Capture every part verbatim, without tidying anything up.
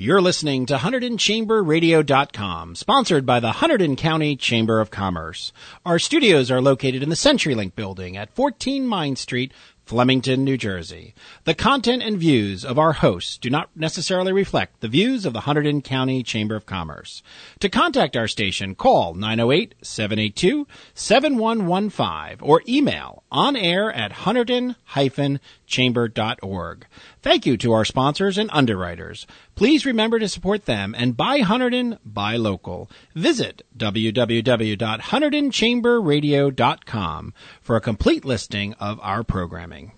You're listening to Hunterdon Chamber Radio dot com, sponsored by the Hunterdon County Chamber of Commerce. Our studios are located in the CenturyLink building at fourteen Mine Street, Flemington, New Jersey. The content and views of our hosts do not necessarily reflect the views of the Hunterdon County Chamber of Commerce. To contact our station, call nine oh eight, seven eight two, seven one one five or email onair at hunterdon dash chamber dot org. Thank you to our sponsors and underwriters. Please remember to support them and buy Hunterdon, buy local. Visit w w w dot hunterdon chamber radio dot com for a complete listing of our programming.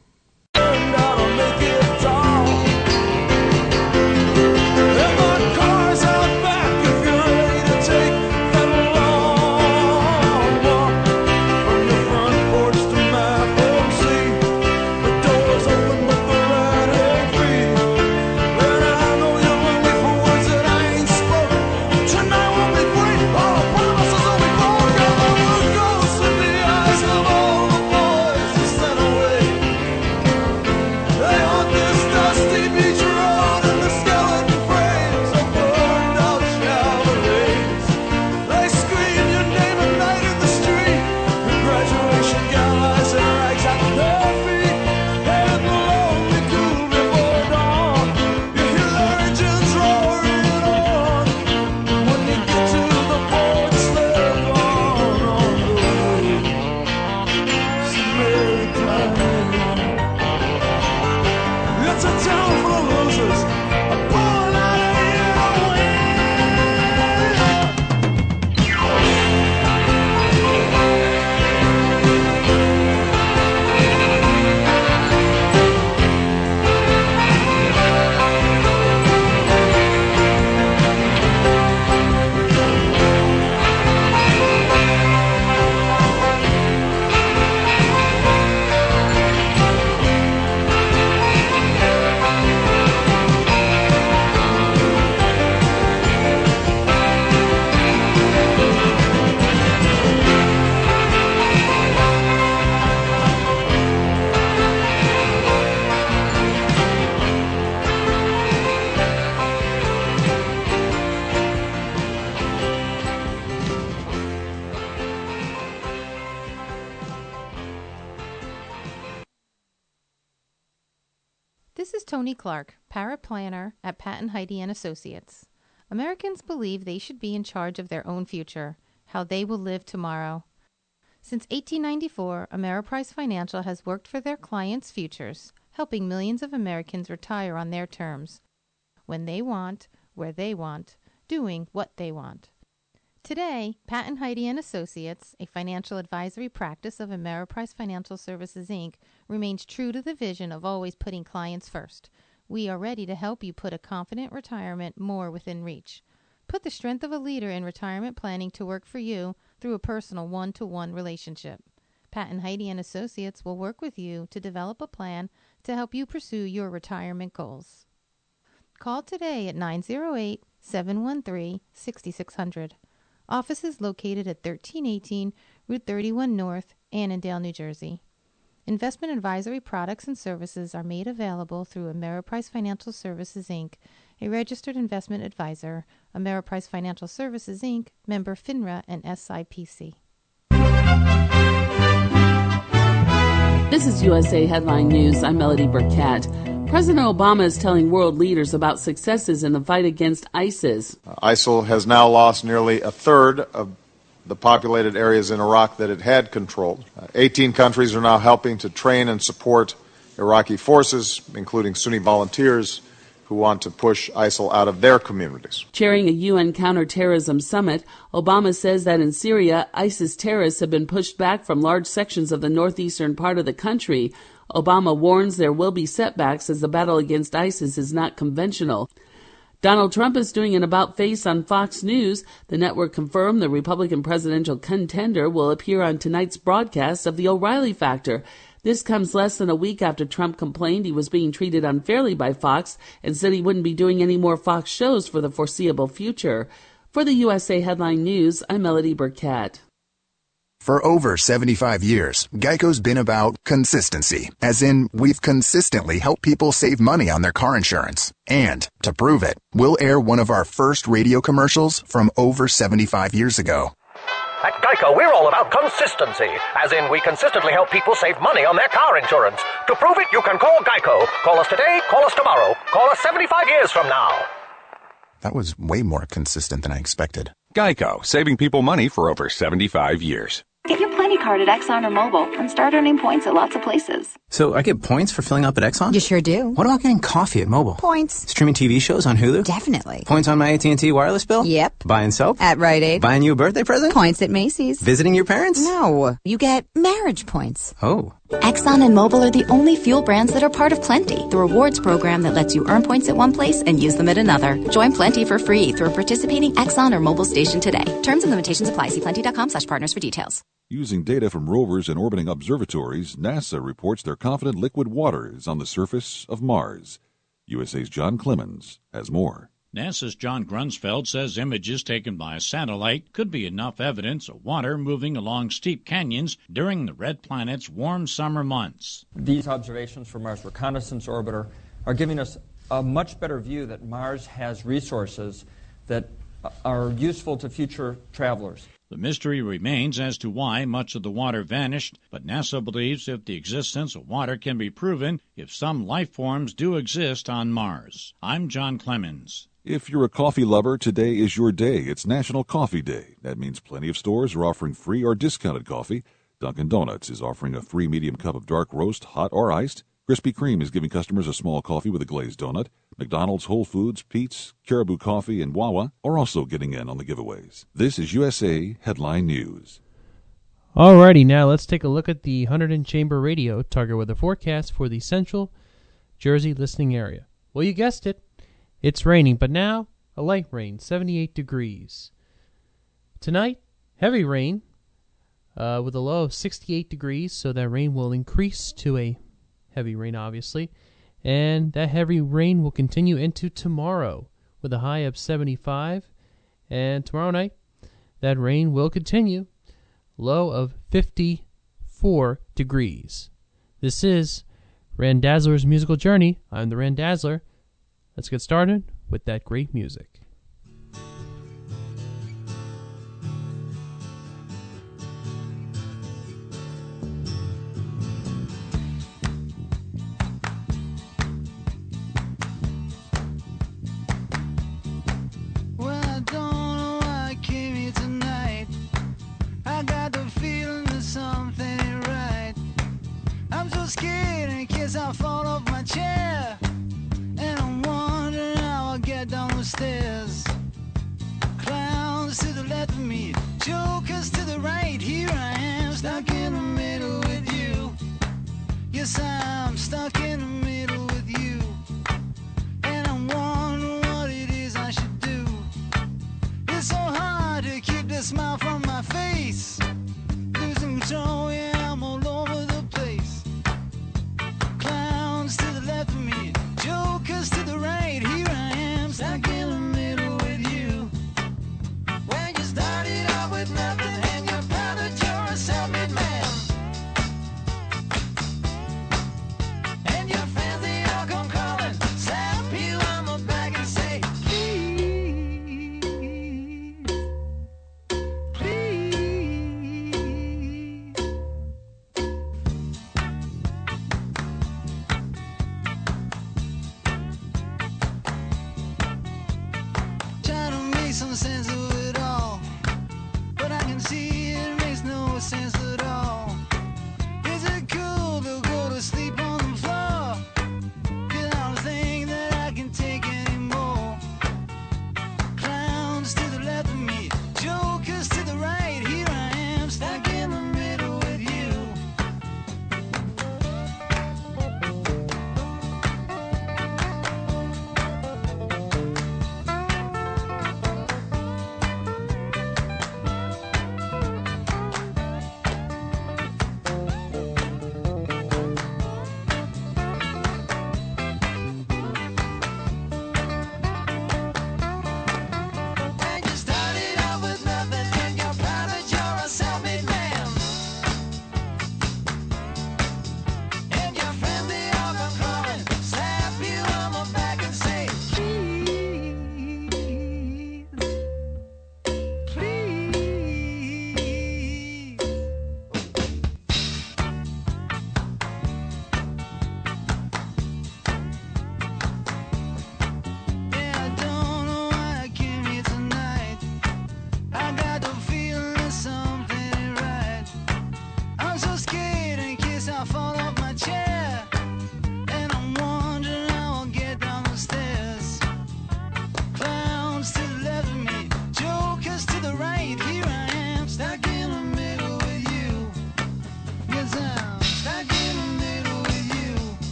This is Tony Clark, paraplanner at Pat and Heidi and Associates. Americans believe they should be in charge of their own future, how they will live tomorrow. Since eighteen ninety-four, Ameriprise Financial has worked for their clients' futures, helping millions of Americans retire on their terms, when they want, where they want, doing what they want. Today, Pat and Heidi and Associates, a financial advisory practice of Ameriprise Financial Services, Incorporated, remains true to the vision of always putting clients first. We are ready to help you put a confident retirement more within reach. Put the strength of a leader in retirement planning to work for you through a personal one-to-one relationship. Pat and Heidi and Associates will work with you to develop a plan to help you pursue your retirement goals. Call today at nine oh eight, seven one three, six six zero zero. Office is located at thirteen eighteen Route thirty-one North, Annandale, New Jersey. Investment advisory products and services are made available through Ameriprise Financial Services, Incorporated, a registered investment advisor, Ameriprise Financial Services, Incorporated, member FINRA and S I P C. This is U S A Headline News. I'm Melody Burkett. President Obama is telling world leaders about successes in the fight against ISIS. Uh, ISIL has now lost nearly a third of the populated areas in Iraq that it had controlled. Uh, eighteen countries are now helping to train and support Iraqi forces, including Sunni volunteers who want to push ISIL out of their communities. Chairing a U N counterterrorism summit, Obama says that in Syria, ISIS terrorists have been pushed back from large sections of the northeastern part of the country. Obama warns there will be setbacks as the battle against ISIS is not conventional. Donald Trump is doing an about-face on Fox News. The network confirmed the Republican presidential contender will appear on tonight's broadcast of The O'Reilly Factor. This comes less than a week after Trump complained he was being treated unfairly by Fox and said he wouldn't be doing any more Fox shows for the foreseeable future. For the U S A Headline News, I'm Melody Burkett. For over seventy-five years, Geico's been about consistency, as in we've consistently helped people save money on their car insurance. And to prove it, we'll air one of our first radio commercials from over seventy-five years ago. At Geico, we're all about consistency, as in we consistently help people save money on their car insurance. To prove it, you can call Geico. Call us today, call us tomorrow, call us seventy-five years from now. That was way more consistent than I expected. Geico, saving people money for over seventy-five years. Get your Plenty card at Exxon or Mobil and start earning points at lots of places. So I get points for filling up at Exxon? You sure do. What about getting coffee at Mobil? Points. Streaming T V shows on Hulu? Definitely. Points on my A T and T wireless bill? Yep. Buying soap? At Rite Aid. Buying you a birthday present? Points at Macy's. Visiting your parents? No. You get marriage points. Oh. Exxon and Mobil are the only fuel brands that are part of Plenty, the rewards program that lets you earn points at one place and use them at another. Join Plenty for free through a participating Exxon or Mobil station today. Terms and limitations apply. See plenty.com slash partners for details. Using data from rovers and orbiting observatories, NASA reports their confident liquid water is on the surface of Mars. U S A's John Clemens has more. NASA's John Grunsfeld says images taken by a satellite could be enough evidence of water moving along steep canyons during the red planet's warm summer months. These observations from Mars Reconnaissance Orbiter are giving us a much better view that Mars has resources that are useful to future travelers. The mystery remains as to why much of the water vanished, but NASA believes if the existence of water can be proven, if some life forms do exist on Mars. I'm John Clemens. If you're a coffee lover, today is your day. It's National Coffee Day. That means plenty of stores are offering free or discounted coffee. Dunkin' Donuts is offering a free medium cup of dark roast, hot or iced. Krispy Kreme is giving customers a small coffee with a glazed donut. McDonald's, Whole Foods, Pete's, Caribou Coffee, and Wawa are also getting in on the giveaways. This is U S A Headline News. Alrighty, now let's take a look at the Hunterdon Chamber Radio target weather forecast for the central Jersey listening area. Well, you guessed it. It's raining, but now a light rain, seventy-eight degrees. Tonight, heavy rain uh, with a low of sixty-eight degrees, so that rain will increase to a heavy rain, obviously. And that heavy rain will continue into tomorrow with a high of seventy-five. And tomorrow night, that rain will continue, low of fifty-four degrees. This is Randazzler's Musical Journey. I'm the Randazzler. Let's get started with that great music. Scared in case I fall off my chair, and I'm wondering how I'll get down the stairs. Clowns to the left of me, jokers to the right. Here I am, stuck in the middle with you. Yes, I'm stuck in the middle with you, and I'm wondering what it is I should do. It's so hard to keep the smile from my face. Losing control, yeah, I'm all over the place. Clowns to the left of me, jokers to the right. Here I am, stuck in the middle with you. When you started out with nothing and you're proud that you're a self-made man, and your fans, they all come calling, slap you on the back and say, please, please. Try to make some sense of it all, but I can see it makes no sense at all. Is it cool to go to sleep on the floor? 'Cause I don't think that I can take anymore. Clowns to the left of me, jokers to the right. Here I am, stuck in the middle with you.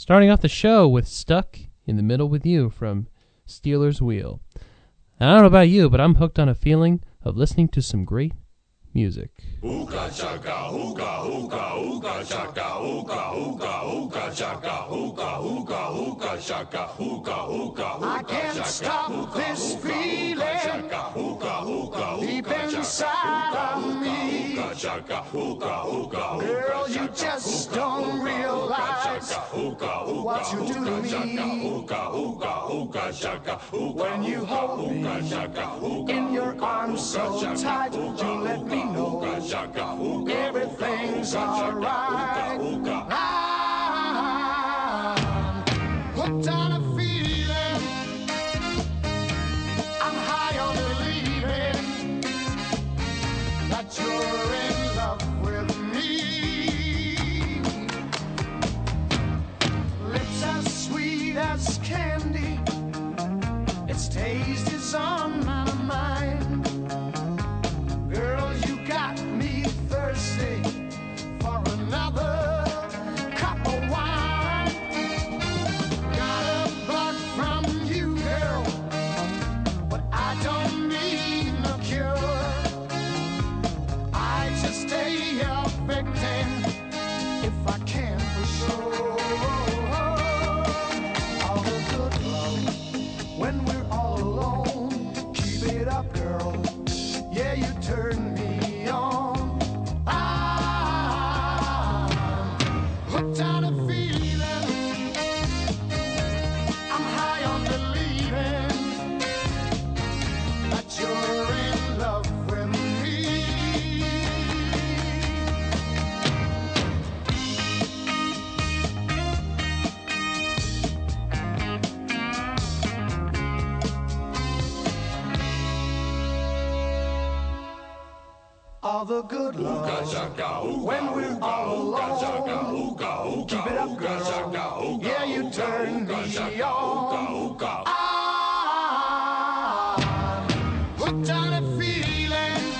Starting off the show with Stuck in the Middle with You from Steelers Wheel. I don't know about you, but I'm hooked on a feeling of listening to some great music. Ooga chaka, ooga, ooga, ooga chaka, ooga, ooga, ooga chaka, ooga, ooga, ooga chaka, ooga, ooga, I can't stop this feeling deep inside of me. Girl, you just don't realize what you do to me. When you hold me in your arms so tight, you let me know everything's alright. I'm hooked on a feeling, I'm high on believing that you're in love with me. Lips as sweet as candy, its taste is on my mind. Girl, you got me thirsty for another cup of wine. Got a bug from you, girl, but I don't need no cure. I just stay a victim if I can for sure. All the good love when we're all alone. Keep it up, girl. Yeah, you turn me on. I'm hooked on a feeling, I'm high on believing that you're in love with me. All the good love when we're all alone. Keep it up, girl. Yeah, you turn me on. I'm hooked on a feeling,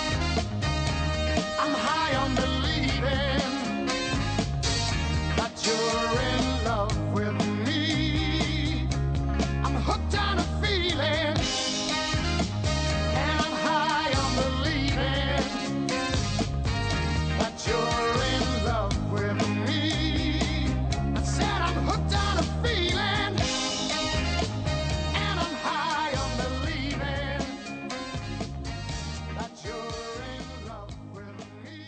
I'm high on believing that you're in love with me. I'm hooked on a feeling, and I'm high on believing that you're in love with me. I said I'm hooked on a feeling, and I'm high on believing that you're in love with me.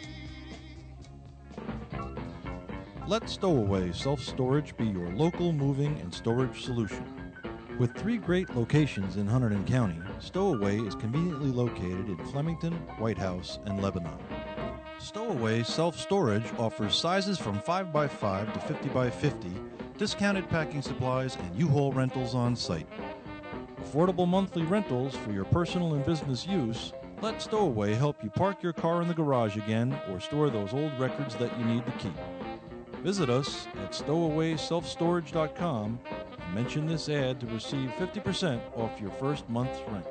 Let Stowaway Self-Storage be your local moving and storage solution. With three great locations in Hunterdon County, Stowaway is conveniently located in Flemington, White House, and Lebanon. Stowaway Self-Storage offers sizes from five by five to fifty by fifty, discounted packing supplies, and U-Haul rentals on site. Affordable monthly rentals for your personal and business use. Let Stowaway help you park your car in the garage again or store those old records that you need to keep. Visit us at stowaway self storage dot com and mention this ad to receive fifty percent off your first month's rent.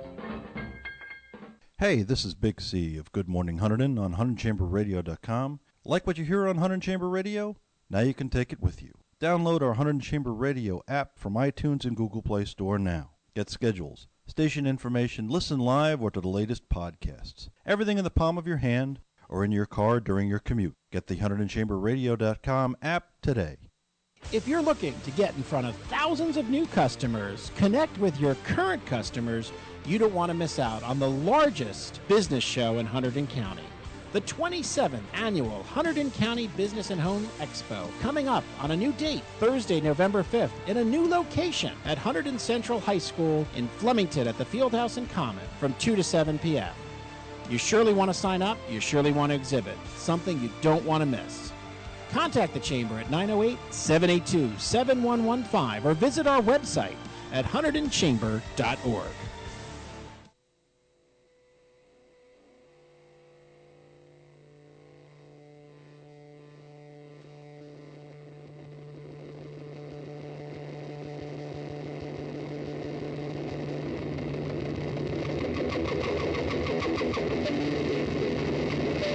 Hey, this is Big C of Good Morning Hunterdon on Hunterdon Chamber Radio dot com. Like what you hear on Hunterdon Chamber Radio? Now you can take it with you. Download our Hunterdon Chamber Radio app from iTunes and Google Play Store now. Get schedules, station information, listen live, or to the latest podcasts. Everything in the palm of your hand or in your car during your commute. Get the Hunterdon Chamber Radio dot com app today. If you're looking to get in front of thousands of new customers, connect with your current customers, you don't want to miss out on the largest business show in Hunterdon County. The twenty-seventh Annual Hunterdon County Business and Home Expo, coming up on a new date, Thursday, November fifth, in a new location at Hunterdon Central High School in Flemington at the Fieldhouse and Common from two to seven p.m. You surely want to sign up, you surely want to exhibit, something you don't want to miss. Contact the Chamber at nine oh eight, seven eight two, seven one one five or visit our website at hunterdon chamber dot org.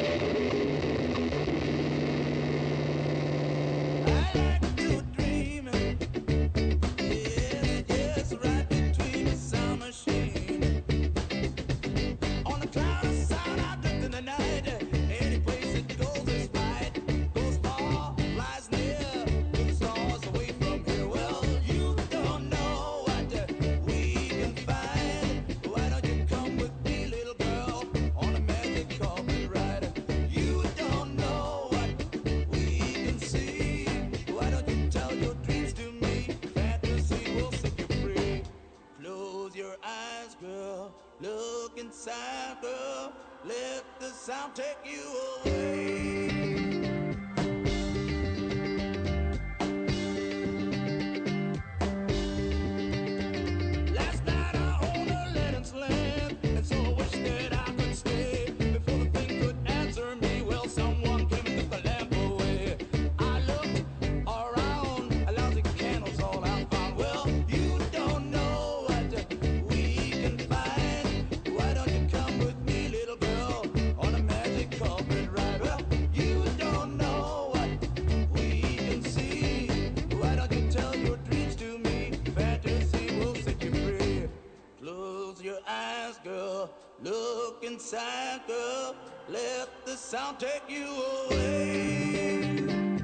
Dreaming cloud of sound I drift in the night. Any place it goes is right. Goes far, flies near, to the stars away from here. Well, you don't know what we can find. Why don't you come with me, little girl, on a magic carpet ride? You don't know what we can see. Why don't you tell your dreams to me? Fantasy will set you free. Close your eyes, girl. Look inside, girl. Let the sound take you away. Last night I owned a Lennox land, and so I wish that I could stay. Before the thing could answer me, well, someone came and took the lamp away. I looked around, a lousy candle's all I found. Well, you don't know what we can find. Why don't you come with me, little girl, on a magic carpet ride? Well, you don't know what we can see. Why don't you tell your dreams to me? Fantasy will set you free. Close your eyes, girl. Look inside, girl. Let the sound take you away.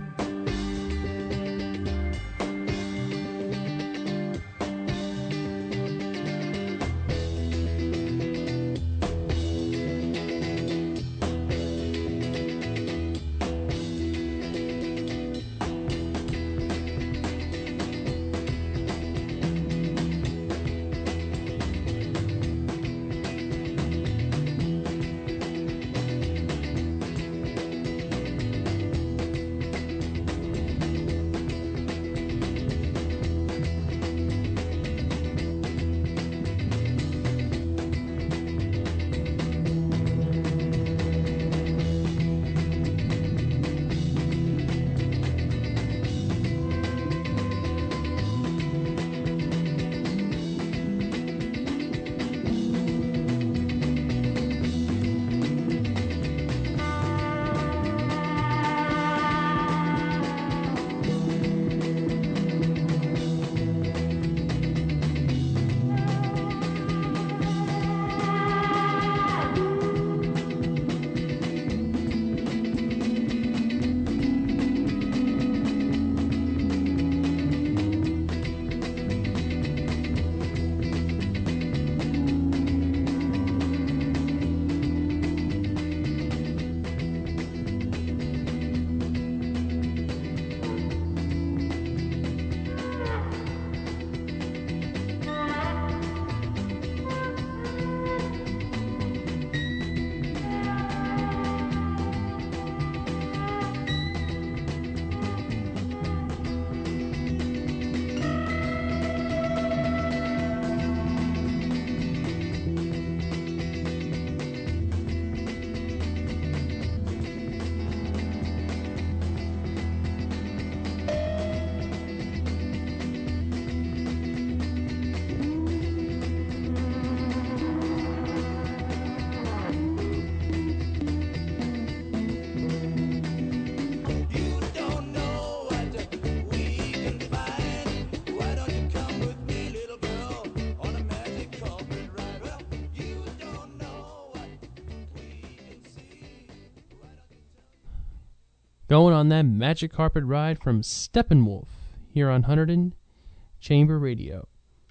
Going on that magic carpet ride from Steppenwolf here on Hunterdon Chamber Radio.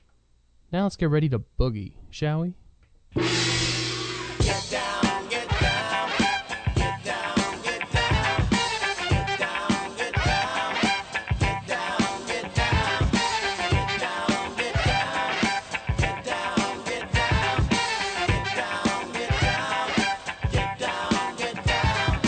Now let's get ready to boogie, shall we? Get down, get down, get down, get down, get down, get down, get down, get down, get down, get down, get down, get down, get down, get down, get down, get down.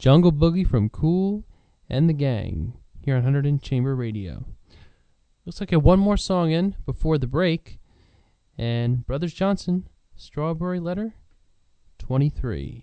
Jungle Boogie from Kool and the Gang here on one hundred Chamber Radio. Looks like I have one more song in before the break. And Brothers Johnson, Strawberry Letter twenty-three.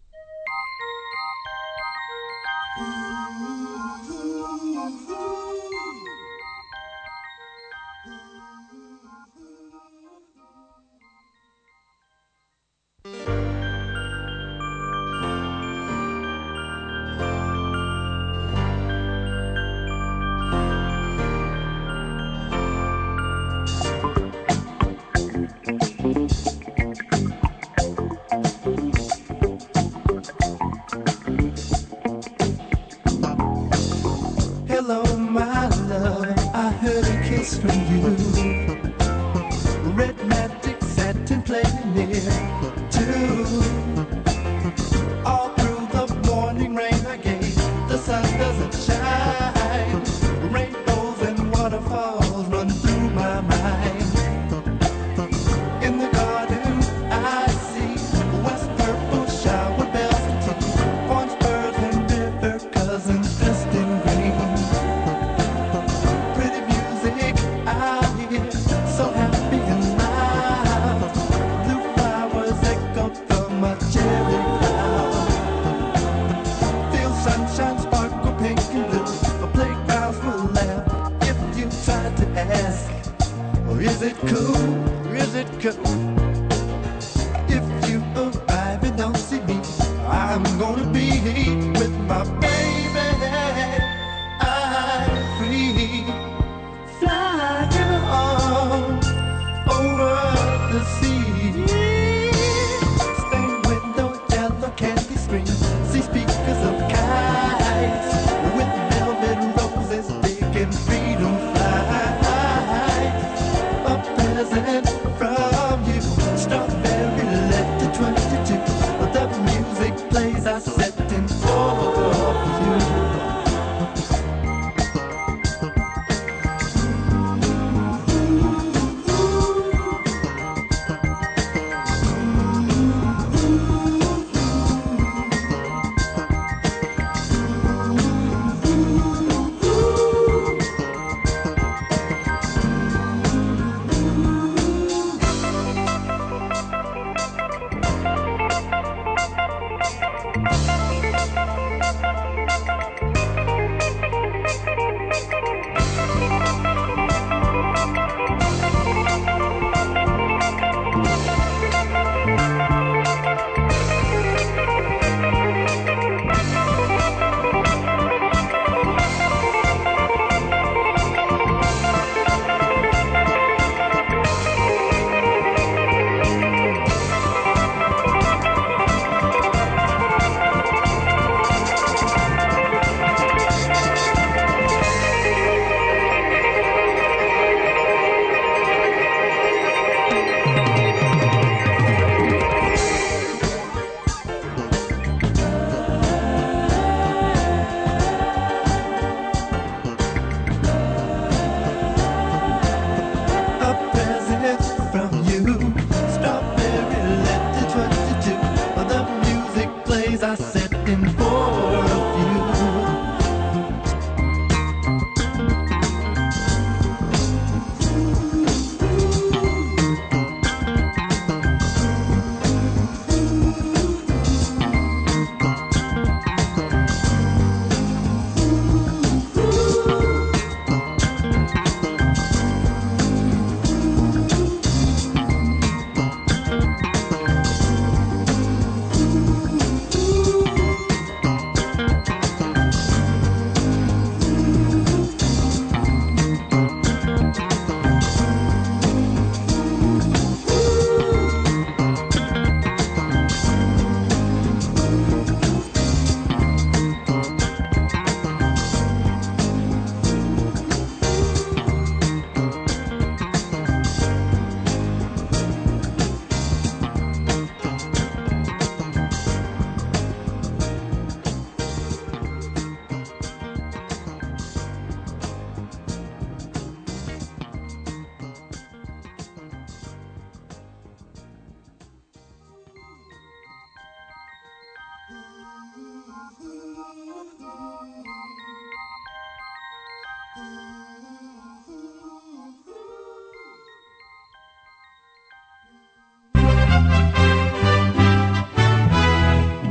Hello, my love, I heard a kiss from you. Red magic satin playing near too. All through the morning rain I gave, the sun doesn't shine. Rainbows and waterfalls run through my mind. In the garden I see west purple shower bells and tea, orange birds and river cousins dressed in green. Pretty music I hear, so happy and loud. Blue flowers echo from a cherry cloud. Feel sunshine sparkle pink and blue. A playgrounds will laugh if you try to ask, or is it cool? Or is it cool? If you arrive and don't see me, I'm gonna be with my baby. I'm free, flying on over the sea. Stained window, yellow candy screen, see speakers of kites with velvet roses, big and freedom flies. A present from you, strawberry letter twenty-two. The music plays, I set in for you. A present from you, strawberry letter twenty-two. The music plays, I set in for you.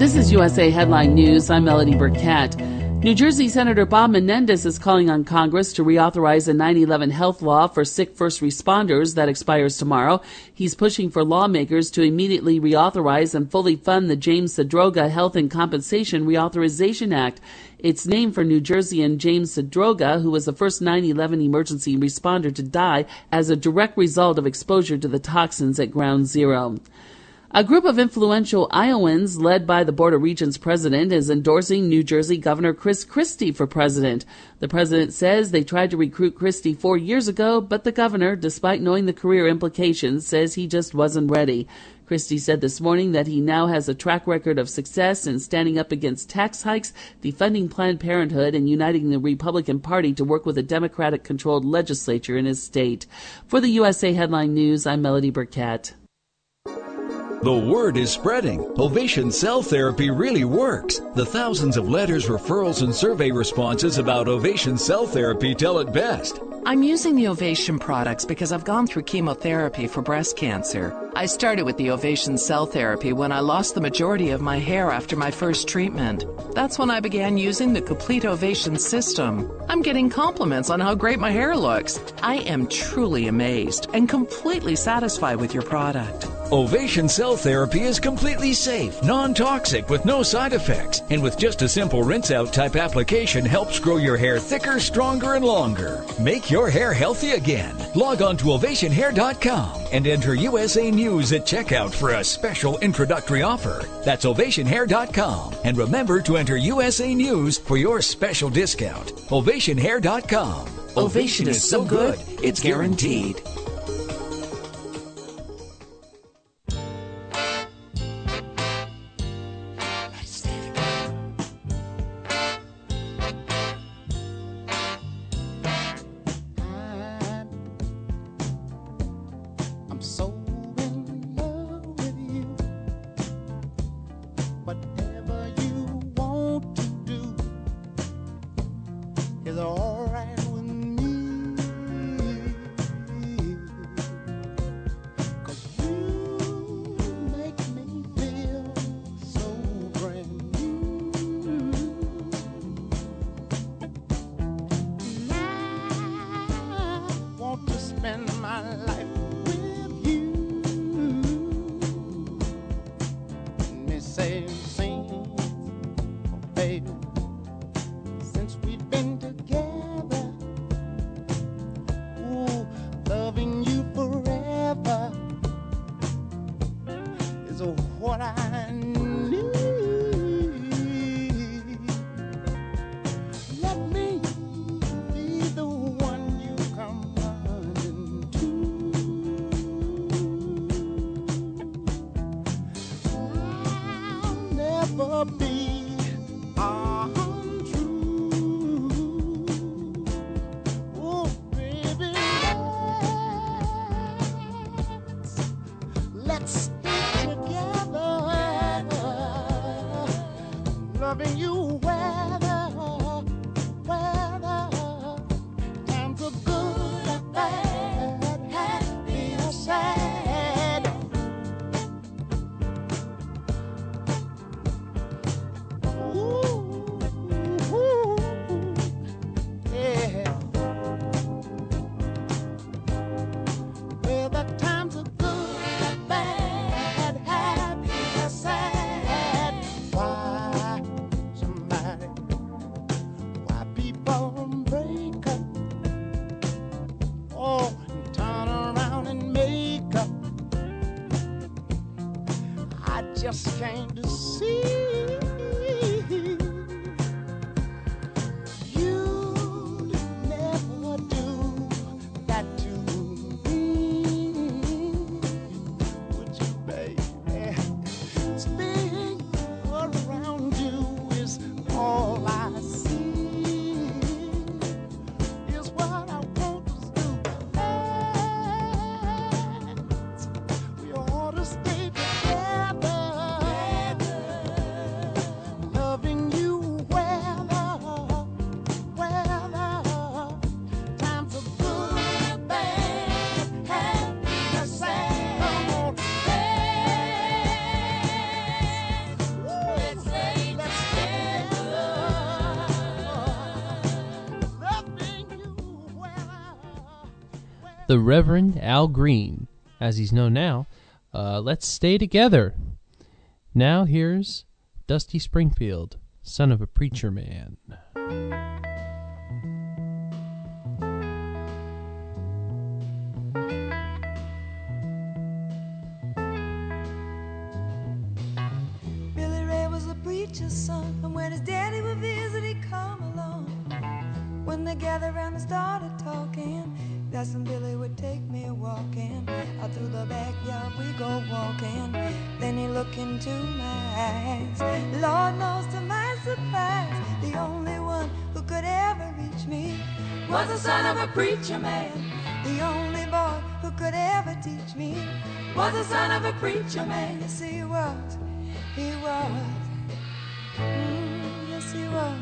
This is U S A Headline News. I'm Melody Burkett. New Jersey Senator Bob Menendez is calling on Congress to reauthorize a nine eleven health law for sick first responders that expires tomorrow. He's pushing for lawmakers to immediately reauthorize and fully fund the James Zadroga Health and Compensation Reauthorization Act. It's named for New Jerseyan James Zadroga, who was the first nine eleven emergency responder to die as a direct result of exposure to the toxins at Ground Zero. A group of influential Iowans, led by the Board of Regents president, is endorsing New Jersey Governor Chris Christie for president. The president says they tried to recruit Christie four years ago, but the governor, despite knowing the career implications, says he just wasn't ready. Christie said this morning that he now has a track record of success in standing up against tax hikes, defunding Planned Parenthood, and uniting the Republican Party to work with a Democratic-controlled legislature in his state. For the U S A Headline News, I'm Melody Burkett. The word is spreading. Ovation Cell Therapy really works. The thousands of letters, referrals, and survey responses about Ovation Cell Therapy tell it best. I'm using the Ovation products because I've gone through chemotherapy for breast cancer. I started with the Ovation Cell Therapy when I lost the majority of my hair after my first treatment. That's when I began using the Complete Ovation system. I'm getting compliments on how great my hair looks. I am truly amazed and completely satisfied with your product. Ovation Cell Therapy is completely safe, non-toxic, with no side effects, and with just a simple rinse-out type application helps grow your hair thicker, stronger, and longer. Make your hair healthy again. Log on to ovation hair dot com and enter U S A News at checkout for a special introductory offer. That's ovation hair dot com. And remember to enter U S A News for your special discount. ovation hair dot com. Ovation is so good, it's guaranteed. the Reverend Al Green, as he's known now. Uh, Let's Stay Together. Now here's Dusty Springfield, Son of a Preacher Man. Billy Ray was a preacher's son, and when his daddy would visit, he'd come along. When they gathered around and started talking, that's when Billy would take me walking. Out through the backyard we go walking. Then he looked into my eyes. Lord knows to my surprise, the only one who could ever reach me was the son of a preacher man. The only boy who could ever teach me was the son of a preacher man. Yes, he was. He was. Mm, yes, he was.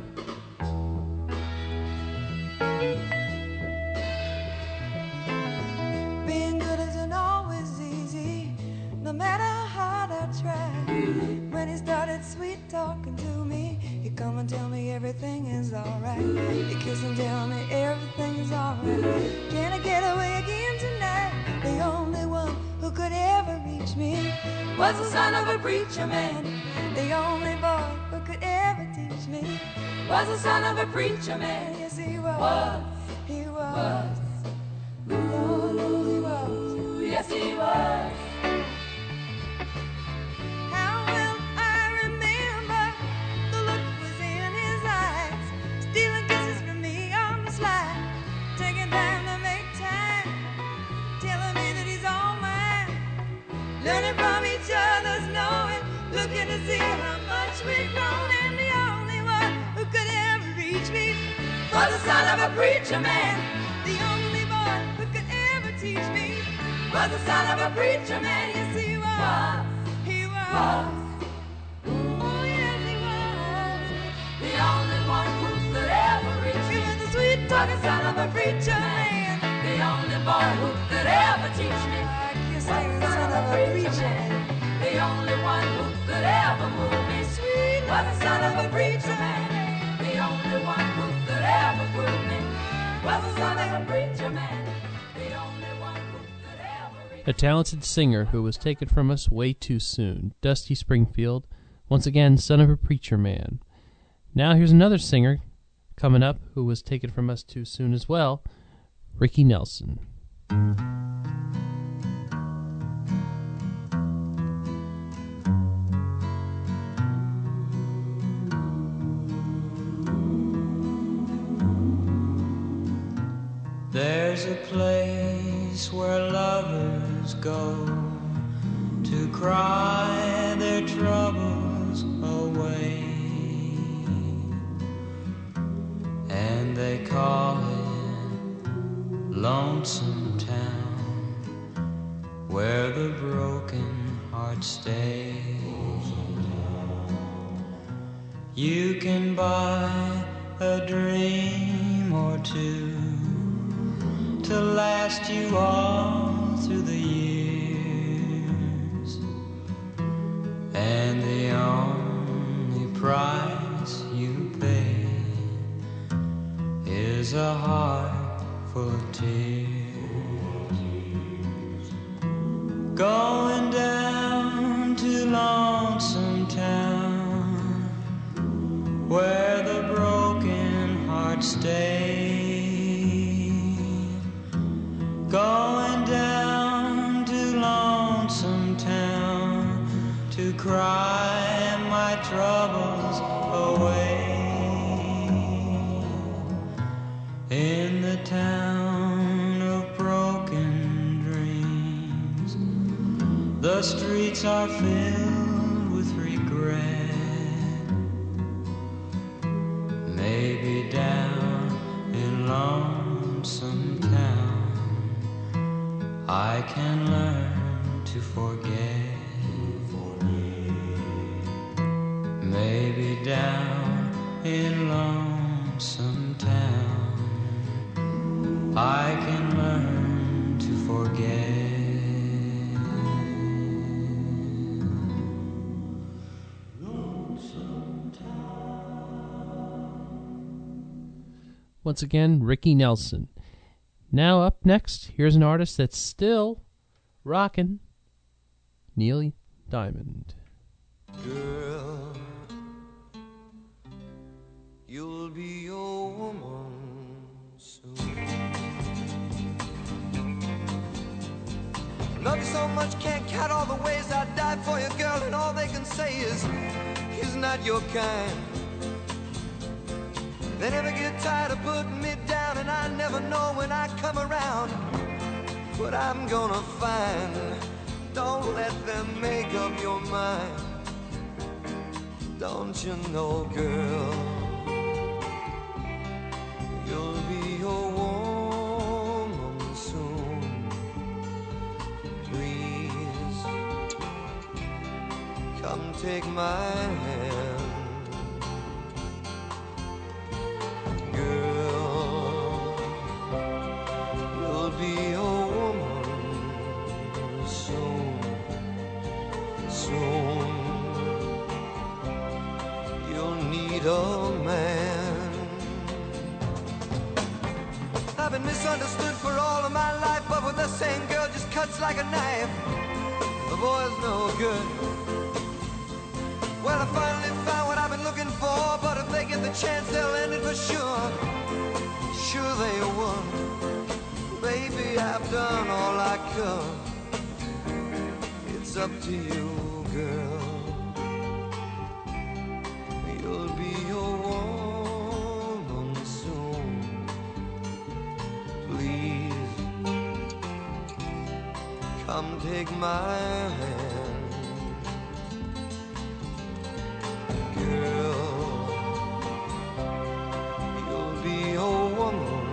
Being good isn't always easy, no matter how hard I try. When he started sweet talking to me, he'd come and tell me everything is alright. He'd kiss and tell me everything is alright. Can I get away again tonight? The only one who could ever reach me was the son of a preacher man. The only boy who could ever teach me was the son of a preacher man. Yes, he was. was. He was. Oh, he was. Yes, he was. How well I remember the look was in his eyes, stealing kisses from me on the slide, taking time to make time, telling me that he's all mine, learning from each other's knowing, looking to see how much we've grown, and the only one who could ever reach me was the son of a preacher man. The only boy who could ever teach me was the son of a preacher man. Yes, he was. He was. Oh, yes, he was. The only one who could ever reach me was the sweet talking son of a preacher man. The only boy who could ever teach me was the son of a preacher man. The only one who could ever move me sweet was the son of a preacher man. The only one who could ever prove me was the son of a preacher man. The only one who could ever reach. A talented singer who was taken from us way too soon, Dusty Springfield, once again son of a preacher man. Now here's another singer coming up who was taken from us too soon as well, Ricky Nelson. There's a place where lovers go to cry their troubles away, and they call it Lonesome Town, where the broken hearts stay. You can buy a dream or two to last you all through the years, and the only price you pay is a heart full of tears. Going down to Lonesome Town, where the broken hearts stay. Going down to Lonesome Town to cry my troubles away. In the town of broken dreams, the streets are filled with regret. Maybe down in Lonesome Town I can learn to forget. Maybe down in Lonesome Town I can learn to forget. Once again, Ricky Nelson. Now up next, here's an artist that's still rockin', Neil Diamond. Girl, you'll be your woman soon. Love you so much, can't count all the ways I'd die for you, girl, and all they can say is, he's not your kind. They never get tired of putting me down, and I never know when I come around what I'm gonna find. Don't let them make up your mind. Don't you know, girl, you'll be your woman soon. Please, come take my hand. Girl, you'll be a woman soon, soon. You'll need a man. I've been misunderstood for all of my life, but with the same girl just cuts like a knife. The boy's no good. Well, I finally found what I've been looking for, but if they get the chance, they'll end it for sure. Sure they won. Baby, I've done all I could. It's up to you, girl. You'll be your woman soon. Please, come take my hand. Girl, you'll be a woman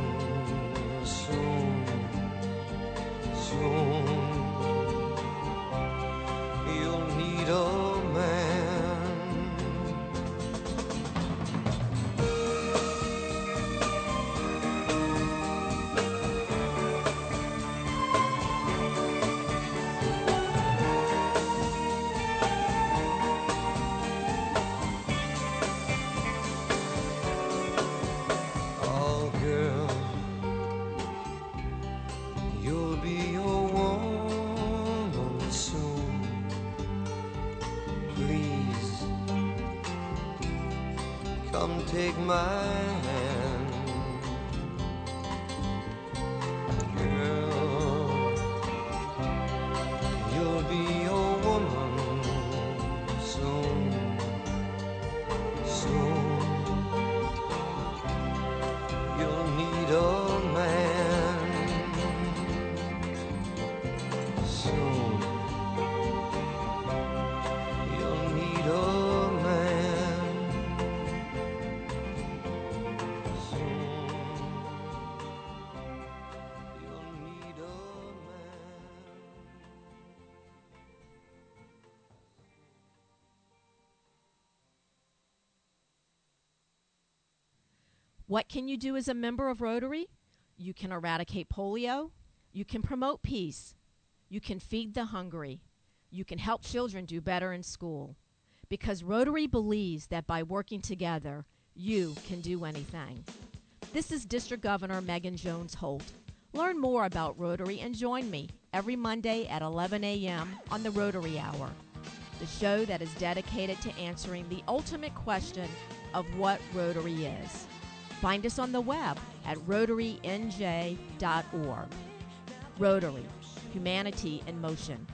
soon, soon. You'll need a man. Take my hand, girl, you'll be a woman soon, soon. You'll need a man soon. You'll need a What can you do as a member of Rotary? You can eradicate polio. You can promote peace. You can feed the hungry. You can help children do better in school. Because Rotary believes that by working together, you can do anything. This is District Governor Megan Jones Holt. Learn more about Rotary and join me every Monday at eleven a.m. on the Rotary Hour, the show that is dedicated to answering the ultimate question of what Rotary is. Find us on the web at rotary n j dot org. Rotary, humanity in motion.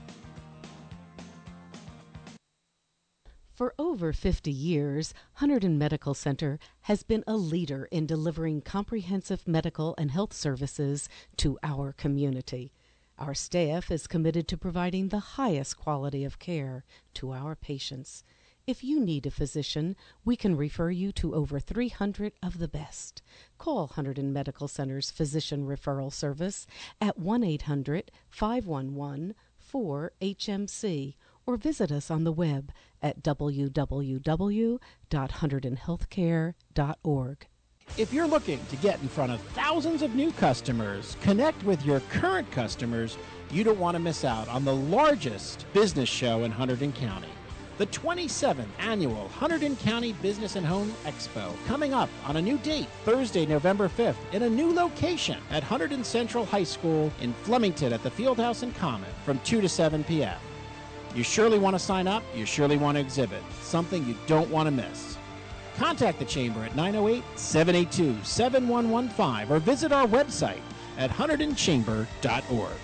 For over fifty years, Hunterdon Medical Center has been a leader in delivering comprehensive medical and health services to our community. Our staff is committed to providing the highest quality of care to our patients. If you need a physician, we can refer you to over three hundred of the best. Call Hunterdon Medical Center's Physician Referral Service at one eight hundred, five one one, four H M C or visit us on the web at w w w dot hunterdon healthcare dot org. If you're looking to get in front of thousands of new customers, connect with your current customers, you don't want to miss out on the largest business show in Hunterdon County. The twenty-seventh Annual Hunterdon County Business and Home Expo, coming up on a new date, Thursday, November fifth, in a new location at Hunterdon Central High School in Flemington at the Fieldhouse and Common from two to seven p.m. You surely want to sign up. You surely want to exhibit. Something you don't want to miss. Contact the Chamber at nine oh eight, seven eight two, seven one one five or visit our website at hunterdon chamber dot org.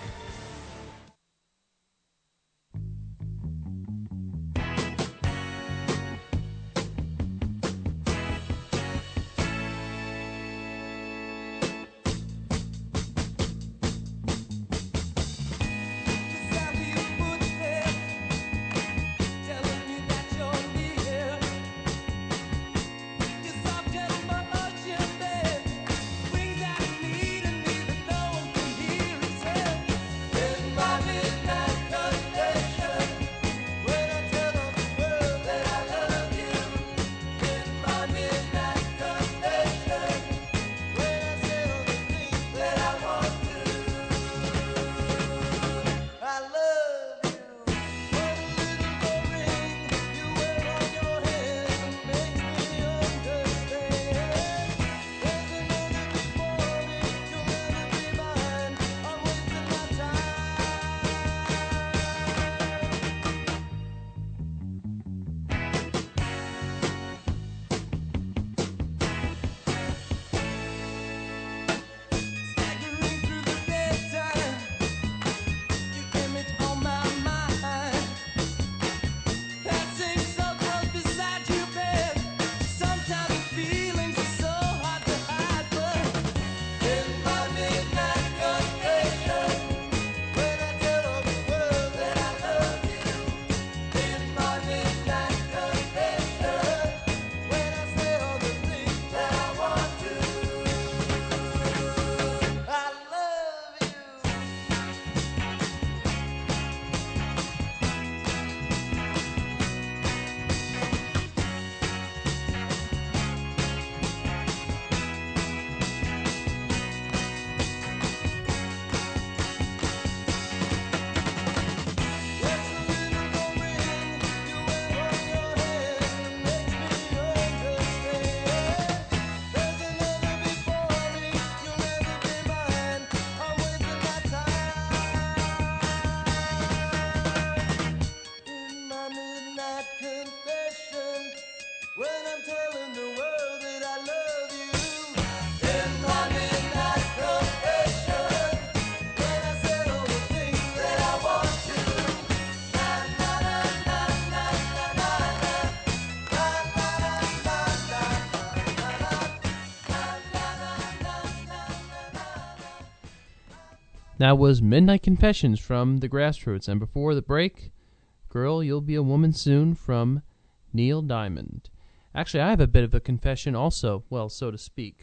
That was Midnight Confessions from The Grassroots, and before the break, Girl, You'll Be a Woman Soon from Neil Diamond. Actually, I have a bit of a confession also, well, so to speak.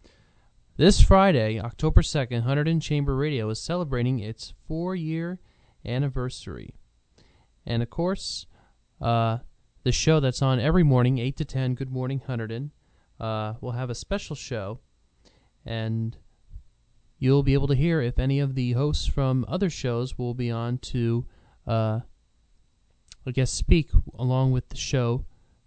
This Friday, October second, Hunterdon Chamber Radio is celebrating its four-year anniversary. And, of course, uh, the show that's on every morning, eight to ten, Good Morning Hunterdon, uh, will have a special show, and you'll be able to hear if any of the hosts from other shows will be on to, uh, I guess, speak along with the show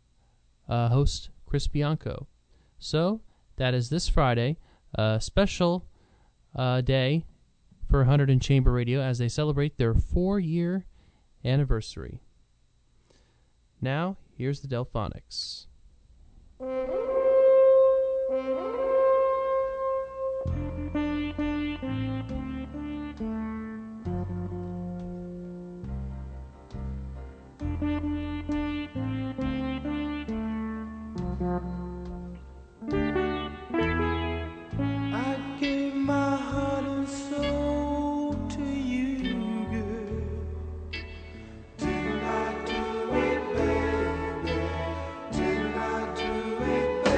uh, host Chris Bianco. So, that is this Friday, a special uh, day for Hunterdon Chamber Radio as they celebrate their four-year anniversary. Now, here's the Delphonics. Didn't I do it, baby? Didn't I do it, baby?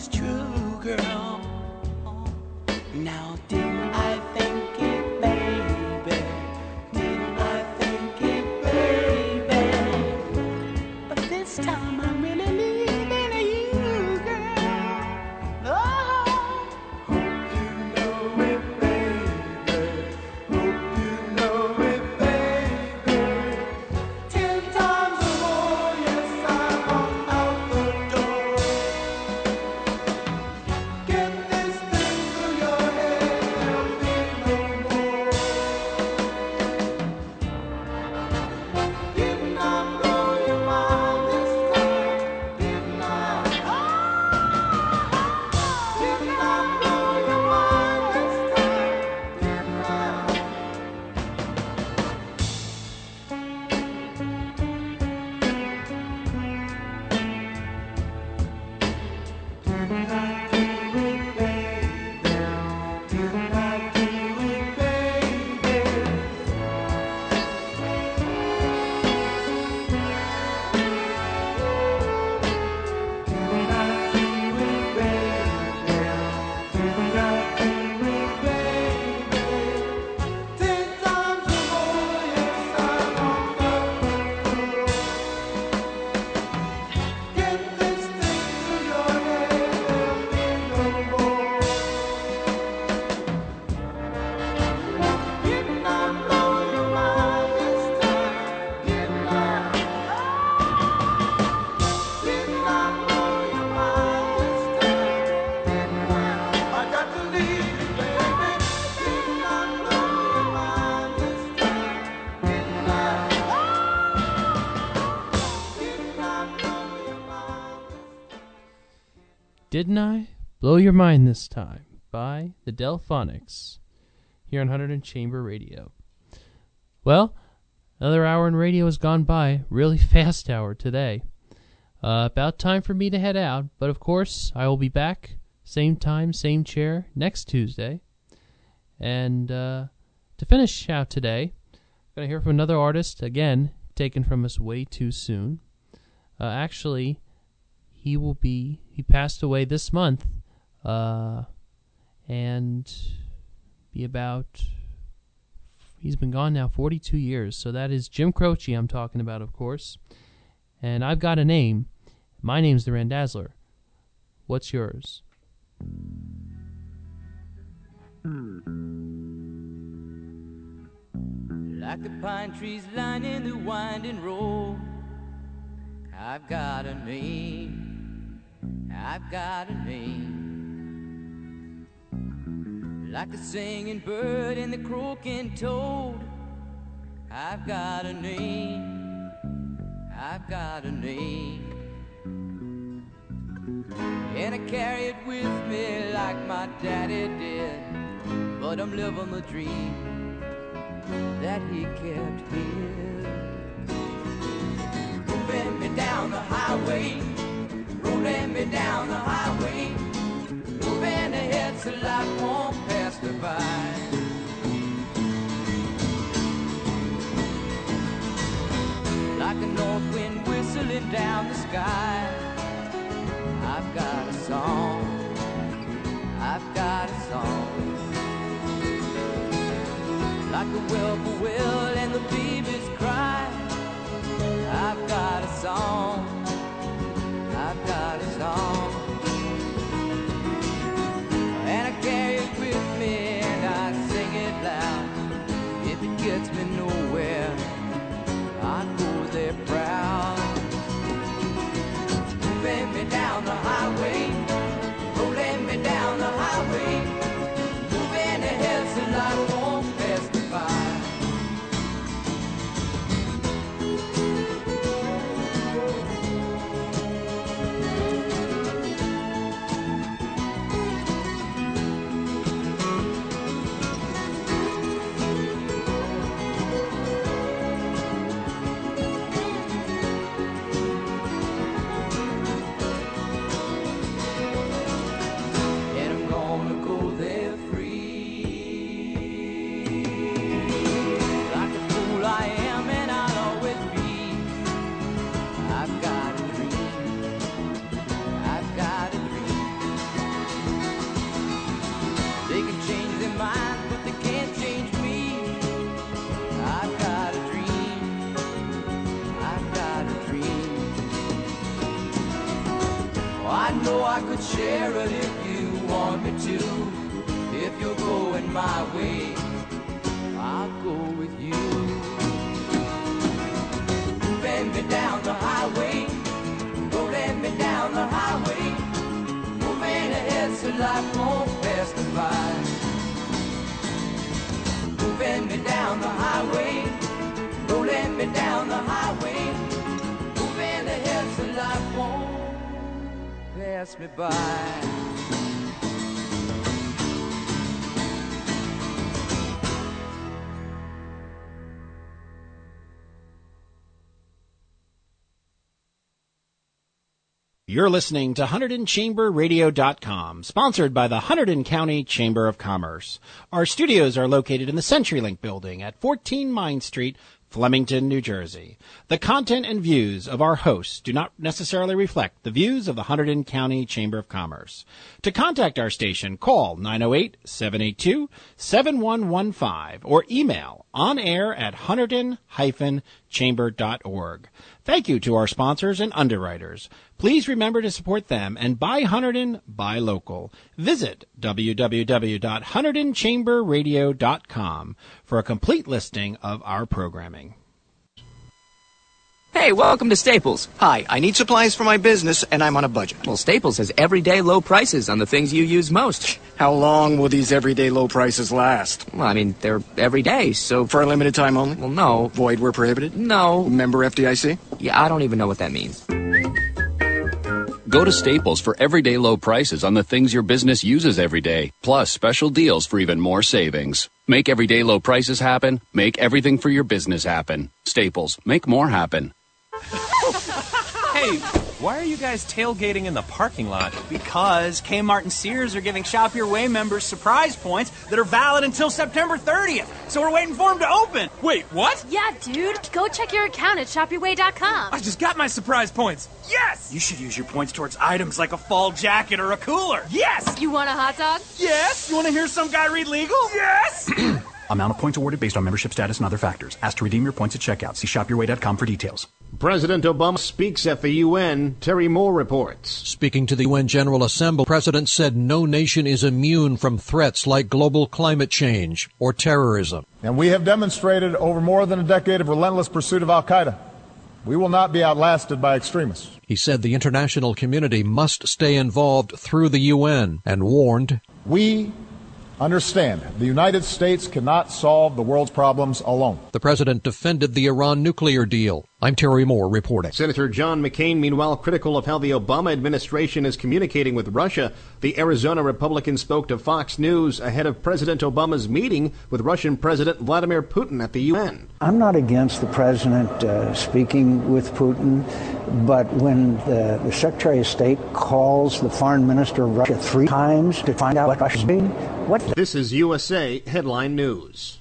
was true, girl. Now didn't I think it, baby? Didn't I think it, baby? But this time I'm really leaving you, girl. Oh, hope you know it, baby. Hope you know it, baby. Ten times or more, yes, I walk out the door. Get this thing through your head, there'll be no more. Didn't I blow your mind this time? Didn't I? Didn't I blow your mind this time? Didn't I? Didn't I do it, baby? Didn't I do it, baby? Didn't I do it, baby? Didn't I do it, baby? Ten times or more, yes, I walked out the door. Get this thing through your head, there'll be no more. Didn't I blow your mind this time? Didn't I? Didn't I blow your mind this time? Didn't I? I got to leave you, baby. Didn't I blow your mind this time? Didn't I? Didn't I blow your mind? Didn't I Blow Your Mind This Time by the Delphonics here on one hundred Chamber Radio. Well, another hour in radio has gone by. Really fast hour today. Uh, about time for me to head out, but of course I will be back same time, same chair next Tuesday. And uh, to finish out today, I'm going to hear from another artist, again, taken from us way too soon. Uh, actually, he will be, he passed away this month, uh, and be about, he's been gone now forty-two years, so that is Jim Croce I'm talking about, of course. And I've got a name. My name's the Randazzler. What's yours? Like the pine trees lining the winding road, I've got a name, I've got a name. Like the singing bird and the croaking toad, I've got a name, I've got a name. And I carry it with me like my daddy did, but I'm living the dream that he kept here. Moving me down the highway, rolling me down the highway, moving ahead so life won't pass me by. Like a north wind whistling down the sky, I've got a song, I've got a song. Like the whippoorwill and the baby's cry, I've got a song, I've got a song. And I carry it with me and I sing it loud. If it gets me nowhere, I go there proud. Moving me down the highway, rolling me down the highway, moving ahead so life won't pass me by. I know I could share it if you want me to. If you're going my way, I'll go with you. Bend me down the highway, rolling me down the highway, moving ahead so life won't pass me by. Moving me down the highway, rolling me down the highway, moving ahead so life won't pass me by. You're listening to Hunterdon Chamber Radio dot com, sponsored by the Hunterdon County Chamber of Commerce. Our studios are located in the CenturyLink building at fourteen Mine Street, Flemington, New Jersey. The content and views of our hosts do not necessarily reflect the views of the Hunterdon County Chamber of Commerce. To contact our station, call nine oh eight, seven eight two, seven one one five or email onair at hunterdon dash chamber dot org. Thank you to our sponsors and underwriters. Please remember to support them and buy Hunterdon, buy local. Visit w w w dot hunterdon chamber radio dot com for a complete listing of our programming. Hey, welcome to Staples. Hi, I need supplies for my business, and I'm on a budget. Well, Staples has everyday low prices on the things you use most. How long will these everyday low prices last? Well, I mean, they're every day, so... For a limited time only? Well, no. Void where prohibited? No. Member F D I C? Yeah, I don't even know what that means. Go to Staples for everyday low prices on the things your business uses every day, plus special deals for even more savings. Make everyday low prices happen. Make everything for your business happen. Staples. Make more happen. Hey, why are you guys tailgating in the parking lot? Because Kmart and Sears are giving Shop Your Way members surprise points that are valid until September thirtieth. So we're waiting for them to open. Wait, what? Yeah, dude. Go check your account at shop your way dot com. I just got my surprise points. Yes! You should use your points towards items like a fall jacket or a cooler. Yes! You want a hot dog? Yes! You want to hear some guy read legal? Yes! Amount of points awarded based on membership status and other factors. Ask to redeem your points at checkout. See shop your way dot com for details. President Obama speaks at the U N. Terry Moore reports. Speaking to the U N General Assembly, the President said no nation is immune from threats like global climate change or terrorism. And we have demonstrated over more than a decade of relentless pursuit of al-Qaeda. We will not be outlasted by extremists. He said the international community must stay involved through the U N and warned, we understand the United States cannot solve the world's problems alone. The president defended the Iran nuclear deal. I'm Terry Moore reporting. Senator John McCain, meanwhile, critical of how the Obama administration is communicating with Russia. The Arizona Republican spoke to Fox News ahead of President Obama's meeting with Russian President Vladimir Putin at the U N. I'm not against the president uh, speaking with Putin, but when the, the Secretary of State calls the foreign minister of Russia three times to find out what Russia's doing, what? This is U S A Headline News.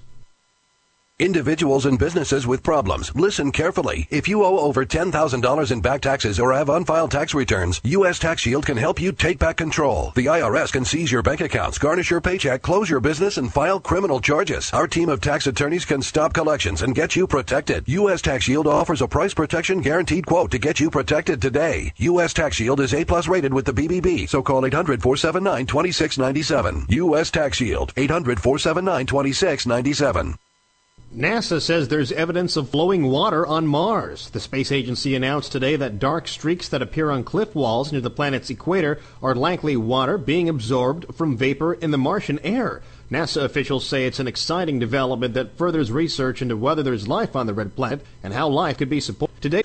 Individuals and businesses with problems, listen carefully. If you owe over ten thousand dollars in back taxes or have unfiled tax returns, U S Tax Shield can help you take back control. The I R S can seize your bank accounts, garnish your paycheck, close your business, and file criminal charges. Our team of tax attorneys can stop collections and get you protected. U S Tax Shield offers a price protection guaranteed quote to get you protected today. U S Tax Shield is A plus rated with the B B B, so call eight hundred, four seven nine, two six nine seven. U S Tax Shield, eight hundred, four seven nine, two six nine seven. NASA says there's evidence of flowing water on Mars. The space agency announced today that dark streaks that appear on cliff walls near the planet's equator are likely water being absorbed from vapor in the Martian air. NASA officials say it's an exciting development that furthers research into whether there's life on the red planet and how life could be supported. Today.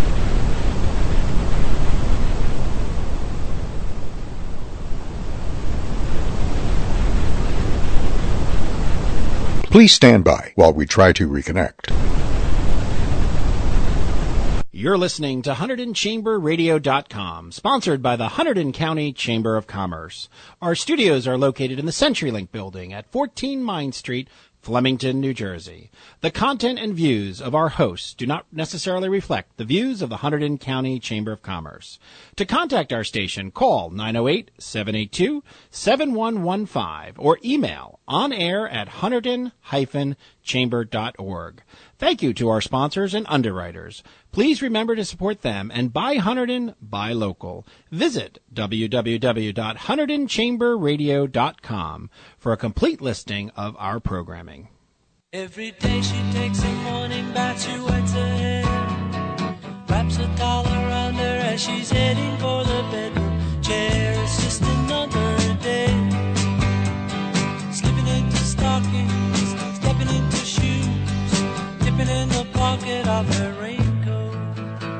Please stand by while we try to reconnect. You're listening to Hunterdon Chamber Radio dot com, sponsored by the Hunterdon County Chamber of Commerce. Our studios are located in the CenturyLink building at fourteen Mine Street, Flemington, New Jersey. The content and views of our hosts do not necessarily reflect the views of the Hunterdon County Chamber of Commerce. To contact our station, call nine oh eight, seven eight two, seven one one five or email onair at hunterdon dash chamber dot org. Thank you to our sponsors and underwriters. Please remember to support them and buy Hunterdon, buy local. Visit w w w dot hunterdon chamber radio dot com for a complete listing of our programming. Every day she takes a morning bath, she wets her hair, wraps a towel around her as she's heading for the bedroom chair. It's just another day, slipping into stockings, stepping into shoes, dipping in the pocket of her raincoat.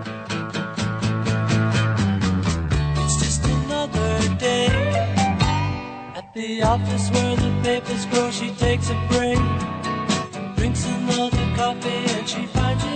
It's just another day, at the office where the papers grow, she takes a break, drinks another coffee and she finds it